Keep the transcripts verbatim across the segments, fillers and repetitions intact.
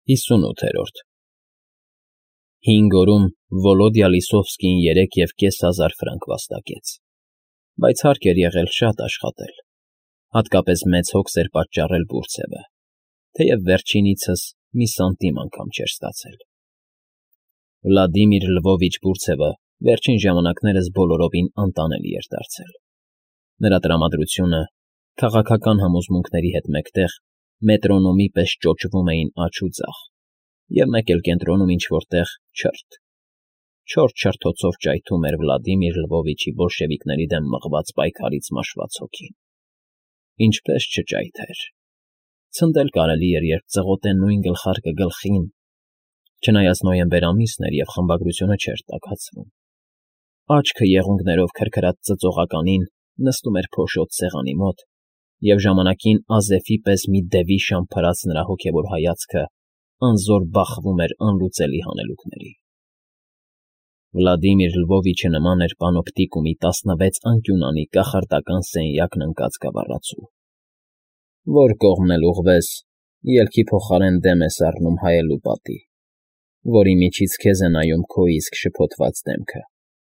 Հիսունութերորդ Հինգ օրում Վոլոդյա Լիսովսկին երեք և կես հազար ֆրանկ վաստակեց, բայց հարկ էր եղել շատ աշխատել, հատկապես մեծ հոգս էր պատճառել Բուրցևը, թեև վերջինիցս մի սանտիմ անգամ չէր ստացել։ Վլադիմիր Լվովիչ Բուրցևը վերջին ժամանակներս բոլորովին անտանելի էր դարձել։ Նրա տրամադրությունը քաղաքական համոզմունքների հետ մեկտեղ մետրոնոմի պես ճոճվում էին աջ ու ձախ, և մեկ էլ կենտրոնում ինչ֊որտեղ չրթ։ Չորս չրթոցով ճայթում էր Վլադիմիր Լվովիչի բոլշևիկների դեմ մղված պայքարից մաշված հոգին։ Ինչպես չճայթեր։ Ցնդել կարելի էր, երբ ծղոտե նույն գլխարկը գլխին, չնայած նոյեմբեր ամիսն էր և խմբագրությունը չէր տաքացվում։ Աչքը եղունգներով քրքրած ծծողականին նստում էր փոշոտ սեղանի մոտ, և ժամանակին Ազեֆի պես մի դևի շամփրած նրա հոգևոր հայացքը անզոր բախվում էր անլուծելի հանելուկների։ Վլադիմիր Լվովիչը նման էր պանոպտիկումի տասնվեց անկյունանի կախարդական սենյակն ընկած գավառացու։ Որ կողմն էլ ուղղվես, ելքի փոխարեն դեմ ես առնում հայելու պատի, որի միջից քեզ է նայում քո իսկ շփոթված դեմքը։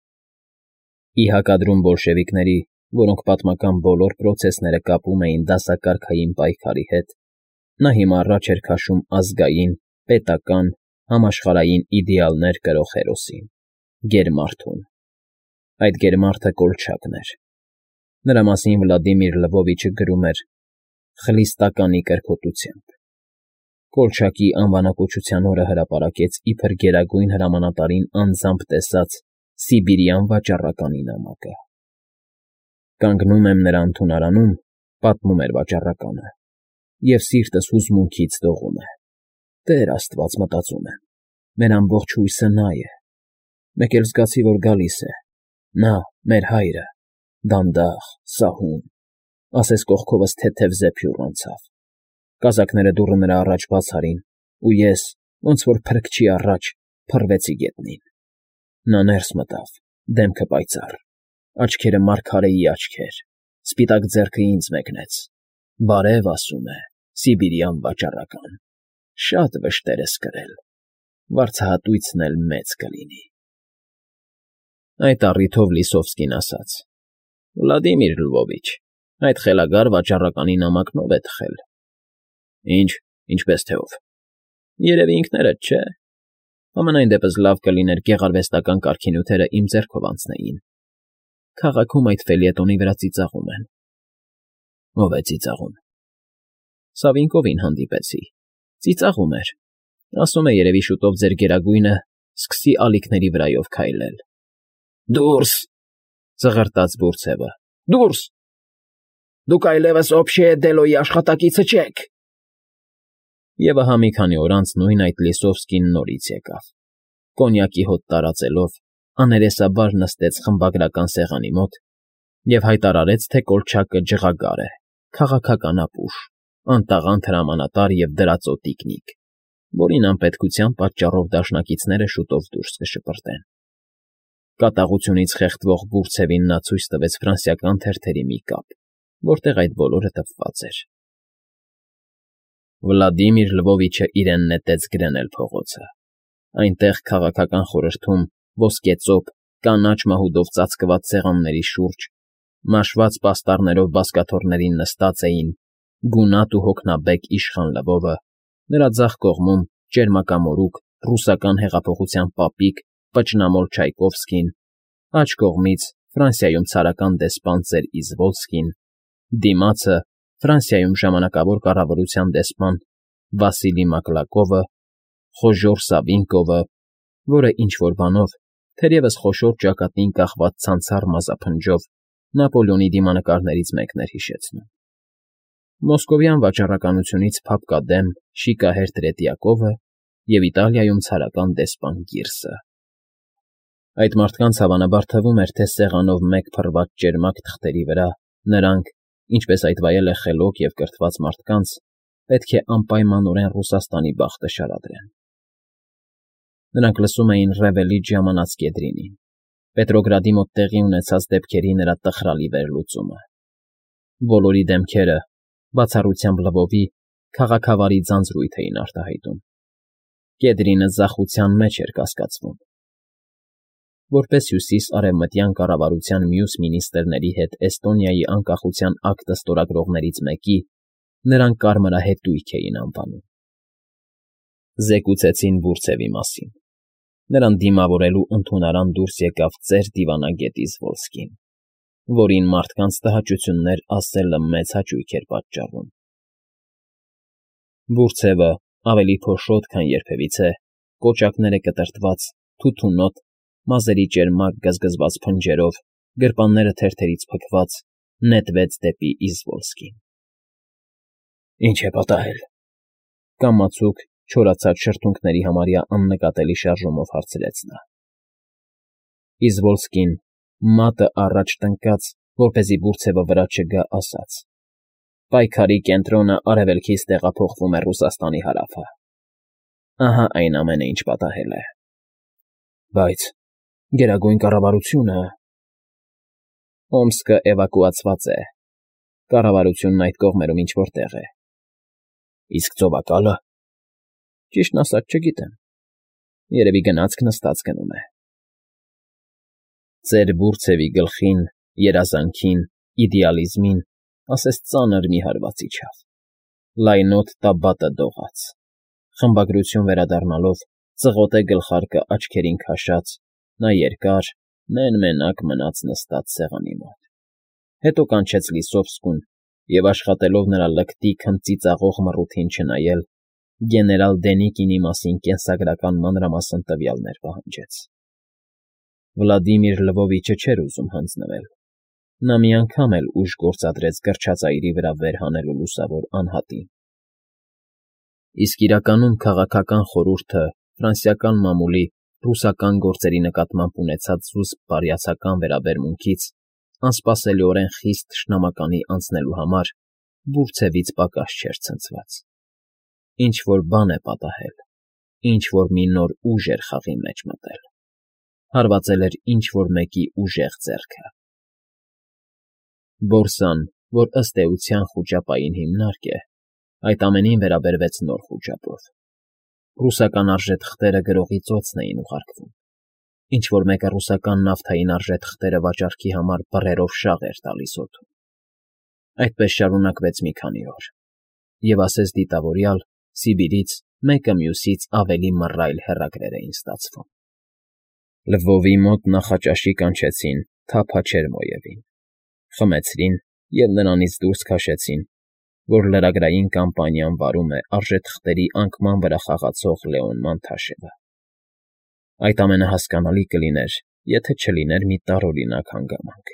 Ի հակադրում բոլշևիկների, որոնք պատմական բոլոր պրոցեսները կապում էին դասակարգային պայքարի հետ, նա հիմա առաջ էր քաշում ազգային, պետական, համաշխարհային իդեալներ կրող հերոսին՝ գերմարդուն։ Այդ գերմարդը Կոլչակն էր։ Նրա մասին Վլադիմիր Լվովիչը գրում էր խլիստականի կրքոտությամբ։ Կոլչակի անվանակոչության օրը հրապարակեց իբր գերագույն հրամանատարին անձամբ տեսած Սիբիրյան վաճառականի նամակը։ Կանգնում եմ նրա ընդունարանում, պատմում էր վաճառականը, և սիրտս հուզմունքից դողում է։ Տեր Աստված, մտածում եմ, մեր ամբողջ հույսը նա է։ Մեկ էլ զգացի, որ գալիս է, նա, մեր հայրը, դանդաղ, սահուն, ասես կողքովս թեթև զեփյուռ անցավ։ Կազակները դուռը նրա առաջ բաց արին, ու ես, ոնց որ փրկչի առաջ, փռվեցի գետնին։ Նա ներս մտավ, դեմքը պայծառ, աչքերը մարգարեի աչքեր, սպիտակ ձեռքը ինձ մեկնեց։ Բարև, ասում է, Սիբիրյան վաճառական, շատ վշտեր ես կրել, վարձահատույցն էլ մեծ կլինի։ Այդ առիթով Լիսովսկին ասաց. Վլադիմիր Լվովիչ, այդ խելագար վաճառականի նամակն ով է թխել։ Ինչ, ինչպես թե ով։ Երևի ինքներդ, չէ։ Համենայն դեպս լավ կլիներ գեղարվեստական կարգինյութերը իմ ձեռքով անցնեին։ Քաղաքում այդ ֆելյետոնի վրա ծիծաղում են։ Ով է ծիծաղում։ Սավինկովին հանդիպեցի։ Ծիծաղում էր։ Ասում է երևի շուտով ձեր գերագույնը սկսի ալիքների վրայով քայլել։ Դուրս, ծղրտաց Բուրցևը, դուրս։ Դուք այլևս Օբշեյե Դելոյի աշխատակիցը չեք։ Եվ ահա մի քանի օր անց նույն այդ Լիսովսկին նորից եկավ։ Կոնյակի հոտ տարածելով, աներեսաբար նստեց խմբագրական սեղանի մոտ և հայտարարեց, թե Կոլչակը ջղագար է, քաղաքական ապուշ, անտաղանդ հրամանատար և դրածո տիկնիկ, որին անպետքության պատճառով դաշնակիցները շուտով դուրս կշպրտեն։ Կատաղությունից խեղդվող Բուրցևին նա ցույց տվեց ֆրանսիական թերթերի մի կապ, որտեղ այդ բոլորը տպված էր։ Վլադիմիր Լվովիչը իրեն նետեց գրնել փողոցը։ Այնտեղ քաղաքական խորհրդում ոսկեծոպ, կանաչ մահուդով ծածկված սեղանների շուրջ, մաշված պաստառներով բազկաթոռներին նստած էին գունատ ու հոգնաբեկ իշխան Լվովը, նրա ձախ կողմում ճերմակամորուք ռուսական հեղափոխության պապիկ Պճնամոլ Չայկովսկին, աջ կողմից Ֆրանսիայում ցարական դեսպան ծեր Իզվոլսկին, դիմացը Ֆրանսիայում ժամանակավոր կառավարության դեսպան Վասիլի Մակլակովը, խոժոռ Սավինկովը, որը ինչ֊որ բանով, թերևս խոշոր ճակատին կախված ցանցառ մազափնջով Նապոլեոնի դիմանկարներից մեկն էր հիշեցնում։ Մոսկովյան վաճառականությունից փափկադեմ շիկահեր Տրետիակովը և Իտալիայում ցարական դեսպան Գիրսը։ Այդ մարդկանց հավանաբար թվում էր, թե սեղանով մեկ փռված ճերմակ թղթերի վրա նրանք, ինչպես այդ վայել է խելոք և կրթված մարդկանց, պետք է անպայմանորեն Ռուսաստանի բախտը շարադրեն։ Նրանք լսում էին Ռևելիճ ժամանած Կեդրինին, Պետրոգրադի մոտ տեղի ունեցած դեպքերի նրա տխրալի վերլուծումը։ Բոլորի դեմքերը, բացառությամբ Լվովի, քաղաքավարի ձանձրույթ էին արտահայտում։ Կեդրինը ձախության մեջ էր կասկածվում։ Որպես հյուսիս֊արևմտյան կառավարության մյուս մինիստրների հետ Էստոնիայի անկախության ակտը ստորագրողներից մեկի, նրան կարմրահետույք էին անվանում։ Զեկուցեցին Վուրցևի մասին։ Նրան դիմավորելու ընդունարան դուրս եկավ ծեր դիվանագետի Զվոլսկին, որին մարդկանց տհաճություններ ասելը մեծ հաճույք էր պատճառում։ Վուրցևը, ավելի փոշոտ, քան երբևիցե, կոճակները կտրտված, թութունոտ, մազերի ճերմակ գզգզված փնջերով, գրպանները թերթերից փքված, նետվեց դեպի Իզվոլսկին։ Ինչ է պատահել,֊ կամացուկ, չորացած շրթունքների համարյա աննկատելի շարժումով հարցրեց նա։ Իզվոլսկին, մատը առաջ տնկած, որպեսզի Վուրցևը վրա չգա, ասաց. «Պայքարի կենտրոնը արևելքից տեղափոխվում է Ռուսաստանի հարավը։ Ահա այն ամենը, ինչ պատահել է»։ Բայց Գերագույն կառավարությունը… Օմսկը էվակուացված է։ Կառավարությունն այդ կողմերում ինչ֊որ տեղ է։ Իսկ ծովակալը… Ճիշտն ասած, չգիտեմ։ Երևի գնացք նստած գնում է։ Ծեր Վուրցևի գլխին, երազանքին, իդեալիզմին, ասես ծանր մի հարված իջավ։ Լայնոտ տաբատը դողաց։ Խմբագրություն վերադառնալով, ծղոտե գլխարկը աչքերին քաշած, նա երկար, մեն֊մենակ մնաց նստած սեղանի մոտ։ Հետո կանչեց լիսովսկուն և, աշխատելով նրա լկտի քնծիծաղող մռութին չնայել, գեներալ Դենիկինի մասին կենսագրական մանրամասն տվյալներ պահանջեց։ Վլադիմիր Լվովիչը չէր ուզում հանձնվել։ Նա մի անգամ էլ ուժ գործադրեց գրչածայրի վրա վեր հանելու լուսավոր անհատին։ Իսկ իրականում քաղաքական խորհուրդը ֆրանսիական մամուլի ռուսական գործերի նկատմամբ ունեցած զուսպ բարյացակամ վերաբերմունքից, անսպասելիորեն խիստ թշնամականի անցնելու համար Վուրցևից պակաս չէր ցնցված։ Ինչ֊որ բան է պատահել, ինչ֊որ մի նոր ուժ էր խաղի մեջ մտել, հարվածել էր ինչ֊որ մեկի ուժեղ ձեռքը։ Բորսան, որ ըստ էության խուճապային հիմնարկ է, այդ ամենին վերաբերվեց նոր խուճապով։ Ռուսական արժեթղթերը գրողի ծոցն էին ուղարկվում։ Ինչ֊որ մեկը ռուսական նավթային արժեթղթերը վաճառքի համար բռերով շաղ էր տալիս օդում։ Այդպես շարունակվեց մի քանի օր, և ասես դիտավորյալ, Սիբիրից մեկը մյուսից ավելի մռայլ հեռագրեր էին ստացվում։ Լվովի մոտ նախաճաշի կանչեցին Թափա Չերմոյևին, խմեցրին և նրանից դուրս քաշեցին, որ լրագրային կամպանիան վարում է արժեթղթերի անկման վրա խաղացող Լեոն Մանթաշևը։ Այդ ամենը հասկանալի կլիներ, եթե չլիներ մի տարօրինակ հանգամանք։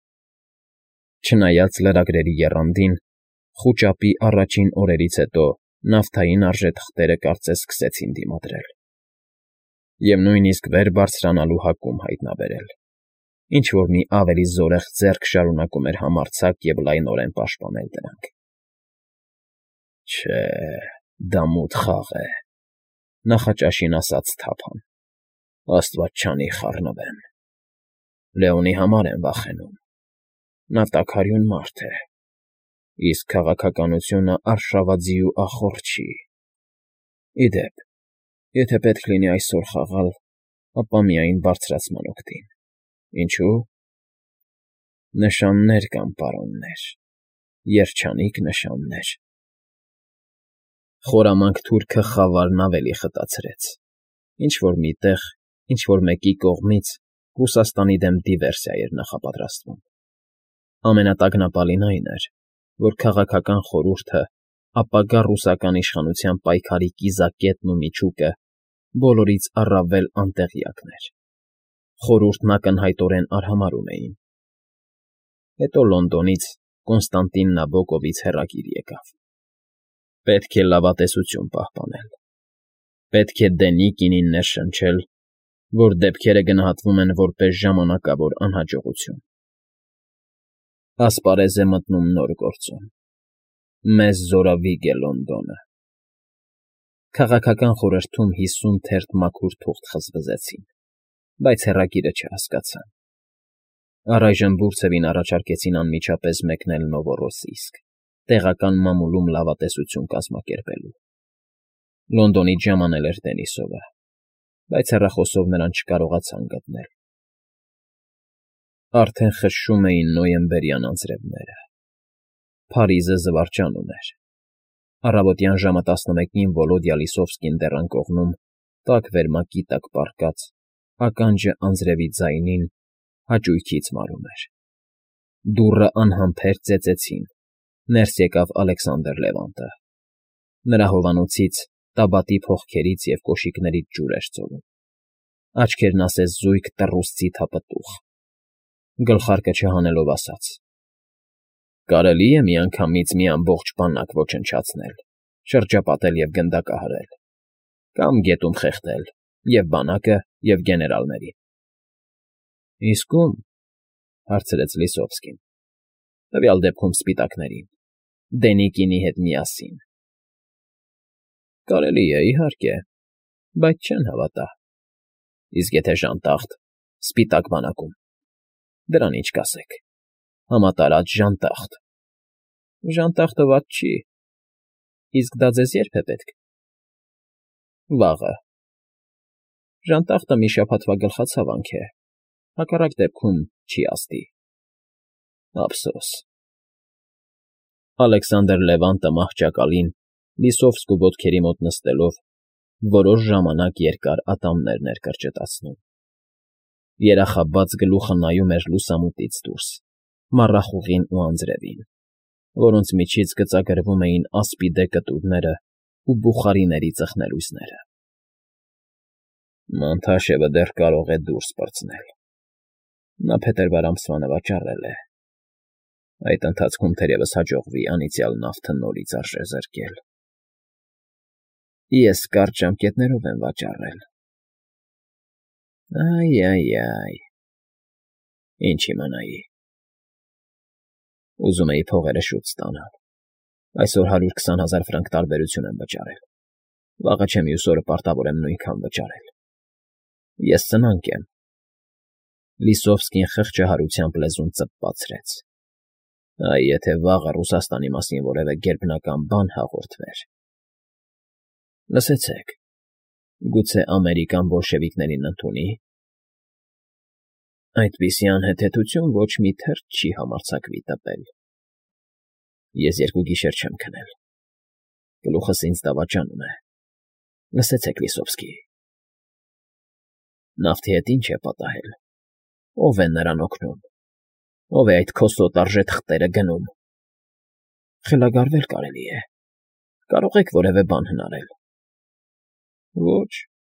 Չնայած լրագրերի եռանդին, խուճապի առաջին օրերից հետո նավթային արժեթղթերը կարծես սկսեցին դիմադրել և նույնիսկ վեր բարձրանալու հակում հայտնաբերել, ինչ֊որ մի ավելի զորեղ ձեռք շարունակում էր համարձակ և լայնորեն պաշտպանել դրանք։ Չէ, դա մութ խաղ է,֊ նախաճաշին ասաց Թափան։ Աստված չանի խառնվեմ։ Լեոնի համար եմ վախենում։ Նա տաքարյուն մարդ է, իսկ քաղաքականությունը արշավածի ու ախոռ չի։ Ի դեպ, եթե պետք լինի այսօր խաղալ, ապա միայն բարձրացման օգտին։ Ինչո՞ւ։ Նշաններ կան, պարոններ, երջանիկ նշաններ… Խորամանկ թուրքը խավարն ավելի խտացրեց։ Ինչ֊որ մի տեղ, ինչ֊որ մեկի կողմից Ռուսաստանի դեմ դիվերսիա էր նախապատրաստվում։ Ամենատագնապալին այն էր, որ քաղաքական խորհուրդը, ապագա ռուսական իշխանության պայքարի կիզակետն ու միջուկը բոլորից առավել անտեղյակն էր։ Խորհուրդն ակնհայտորեն արհամարհում էին։ Հետո Լոնդոնից, Կոնստանտին Նաբոկովից հեռագիր եկավ. Պետք է լավատեսություն պահպանել։ Պետք է Դենիկինին ներշնչել, որ դեպքերը գնահատվում են որպես ժամանակավոր անհաջողություն։ Ասպարեզ է մտնում նոր գործոն։ Մեզ զորավիգ է Լոնդոնը։ Քաղաքական խորհրդում հիսուն թերթ մաքուր թուղթ խզվզեցին, բայց հեռագիրը չհասկացան։ Առայժմ Վուրցևին առաջարկեցին անմիջապես մեկնել Նովորոսիիսկ, տեղական մամուլում լավատեսություն կազմակերպելու։ Լոնդոնից ժամանել էր Դենիսովը, բայց հեռախոսով նրան չկարողացան գտնել։ Արդեն խշշում էին նոյեմբերյան անձրևները։ Փարիզը զվարճանում էր։ Առավոտյան ժամը տասնմեկին Վոլոդյա Լիսովսկին դեռ անկողնում, տաք վերմակի տակ պառկած, ականջը անձրևի ձայնին, հաճույքից մարում էր։ Դուռը անհամբեր ծեծեցին, ներս եկավ Ալեքսանդր Լևանտը։ Նրա հովանոցից, տաբատի փողքերից և կոշիկներից ջուր էր ծովում։ Աչքերն ասես զույգ տռուս ձիթապտուղ։ Գլխարկը չհանելով ասաց. «Կարելի՞ է միանգամից մի ամբողջ բանակ ոչնչացնել, շրջապատել և գնդակահարել, կամ գետում խեղդել և՛ բանակը, և՛ գեներալներին»։ ֊ Իսկ ո՞ւմ,֊ հարցրեց Լիսովսկին։ ֊ Տվյալ դեպքում սպիտակներին, Դենիկինի հետ միասին։ ֊ Կարելի է, իհարկե, բայց չեն հավատա։ ֊ Իսկ եթե ժանտախտ, սպիտակ բանակում, դրան ի՞նչ կասեք, համատարած ժանտախտ։ ֊ Ժանտախտը վատ չի։ Իսկ դա ձեզ ե՞րբ է պետք։ ֊ Վաղը։ Ժանտախտը մի շաբաթվա գլխացավանք է, հակառակ դեպքում չի ազդի։ ֊ Ափսոս։ Ալեքսանդր Լևանտը մահճակալին, Լիսովսկու ոտքերի մոտ նստելով, որոշ ժամանակ երկար ատամներն էր կրճտացնում։ Երախաբաց գլուխը նայում էր լուսամուտից դուրս, մառախուղին ու անձրևին, որոնց միջից գծագրվում էին ասպիդե կտուրներն ու բուխարիների ծխնելույսները։ Մանթաշևը դեռ կարող է դուրս պրծնել։ Նա փետրվար ամսվա նվաճառել է։ Այդ ընթացքում թերևս հաջողվի անիծյալ նավթը նորից արժեզրկել։ Ես կարճ ժամկետներով եմ վաճառել։ Այ֊այ֊այ… Ինչ իմանայի։ Ուզում էի փողերը շուտ ստանալ։ Այսօր հարյուր քսան հազար ֆրանկ տարբերություն եմ վճարել։ Վաղը չէ մյուս օրը պարտավոր եմ նույնքան վճարել։ Ես սնանկ եմ։ Լիսովսկին խղճահարությամբ լեզուն ծպպացրեց։ Այ եթե վաղը Ռուսաստանի մասին որևէ գերբնական բան հաղորդվեր… Լսեցեք, գուցե Ամերիկան բոլշևիկներին ընդունի՞։ Այդպիսի անհեթեթություն ոչ մի թերթ չի համարձակվի տպել։ Ես երկու գիշեր չեմ քնել։ Գլուխս ինձ դավաճանում է։ Լսեցեք, Լիսովսկի… Նավթի հետ ի՞նչ է պատահել։ Ո՞վ է նրան օգնում։ Ո՞վ է այդ քոսոտ արժե թղթերը գնում։ Խելագարվել կարելի է։ Կարող եք որևէ բան հնարել։ Ոչ…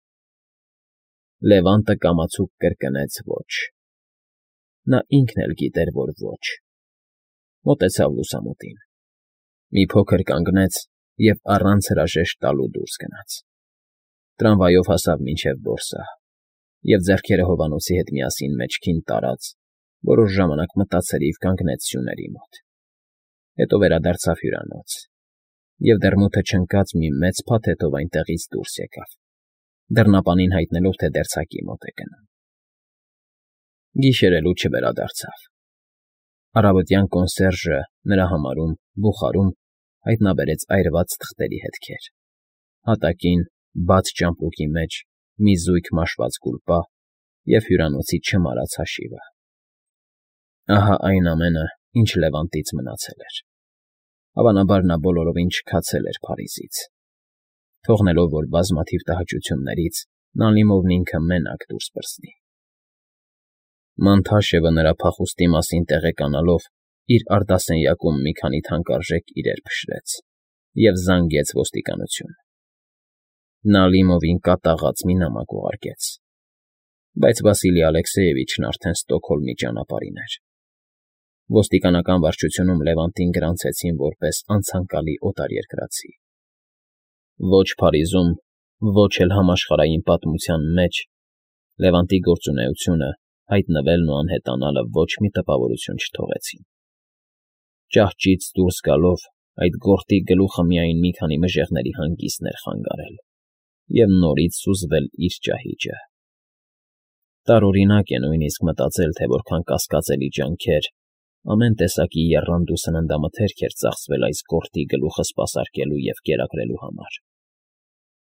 Լևանտը կամացուկ կրկնեց ոչ։ Նա ինքն էլ գիտեր, որ ոչ։ Մոտեցավ լուսամուտին։ Մի փոքր կանգնեց և առանց հրաժեշտ տալու դուրս գնաց։ Տրամվայով հասավ մինչև Բորսա և, ձեռքերը հովանոցի հետ միասին մեջքին տարած, որոշ ժամանակ մտածելիվ կանգնեց սյուների մոտ։ Հետո վերադարձավ հյուրանոց և դեռ մութը չընկած մի մեծ փաթեթով այնտեղից դուրս եկավ, դռնապանին հայտնելով, թե դերձակի մոտ է գնում։ Գիշերելու չվերադարձավ։ Առավոտյան կոնսերժը նրա համարում, բուխարում հայտնաբերեց այրված թղթերի հետքեր, հատակին, բաց ճամպրուկի մեջ, մի զույգ մաշված գուլպա և հյուրանոցի չմարած հաշիվը։ Ահա այն ամենը, ինչ Լևանտից մնացել էր։ Հավանաբար նա բոլորովին չքացել էր Փարիզից, թողնելով, որ բազմաթիվ տհաճություններից նա լիմովն ինքը մենակ դուրս պրծնի։ Մանթաշևը նրա փախուստի մասին տեղեկանալով, իր արդասենյակում մի քանի թանկարժեք իրեր փշրեց և զանգեց ոստիկանություն։ Նա Լիմովին կատաղած մի նամակ ուղարկեց, բայց Վասիլի Ալեքսեևիչն արդեն Ստոկհոլմի ճանապարհին էր։ Ոստիկանական վարչությունում Լևանտին գրանցեցին որպես անցանկալի օտարերկրացի։ Ոչ Փարիզում, ոչ էլ համաշխարհային պատմության մեջ Լևանտի գործունեությունը, հայտնվելն ու անհետանալը ոչ մի տպավորություն չթողեցին։ Ճահճից դուրս գալով, այդ գորտի գլուխը միայն մի քանի մժեղների հանգիստն էր խանգարել և նորից սուզվել իր ճահիճը։ Տարօրինակ է նույնիսկ մտածել, թե որքան կասկածելի ջանքեր, ամեն տեսակի եռանդ ու սննդամթերք էր ծախսվել այս գորտի գլուխը սպասարկելու և կերակրելու համար։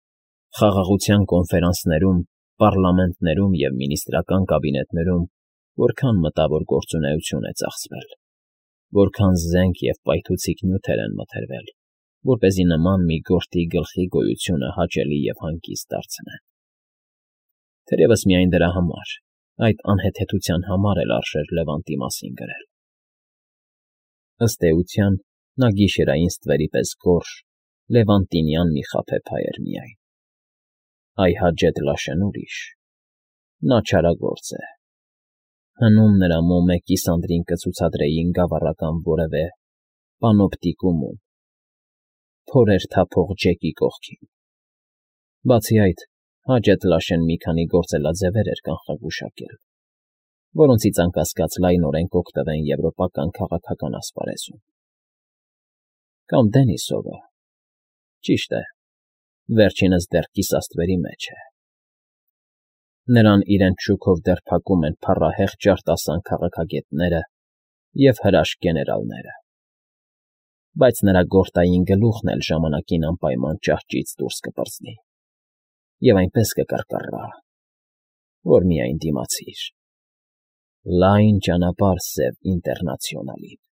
Խաղաղության կոնֆերանսներում, պառլամենտներում և մինիստրական կաբինետներում որքան մտավոր գործունեություն է ծախսվել, որքան զենք և պայթուցիկ նյութեր են մթերվել, որպեսզի նման մի գորտի գլխի գոյությունը հաճելի և հանգիստ դարձնեն։ Թերևս միայն դրա համար, այդ անհեթեթության համար էլ արժեր Լևանտի մասին գրել։ Ըստ էության, նա գիշերային ստվերի պես գորշ, լևանտինյան մի խաբեբայ էր միայն։ Այ Հաջեթ Լաշեն ուրիշ, նա չարագործ է։ Հնում նրա մոմե կիսանդրին կցուցադրեին գավառական որևէ պանոպտիկումում, փորեր թափող ջեկի կողքին։ Բացի այդ, Հաջեթ Լաշեն մի քանի գործելաձևեր էր կանխագուշակել, որոնցից անկասկած լայնորեն կօգտվեն եվրոպական քաղաքական ասպարեզում։ Կամ Դենիսովը։ Ճիշտ է, վերջինս դեռ կիսաստվերի մեջ է։ Նրան իրենց շուքով դեռ փակում են փառահեղ ճարտասան քաղաքագետները և հրաշք գեներալները, բայց նրա գորտային գլուխն էլ ժամանակին անպայման ճահճից դուրս կպրծնի և այնպես կկռկռա, որ միայն դիմացիր։ Լայն ճանապարհ Սև Ինտերնացիոնալին։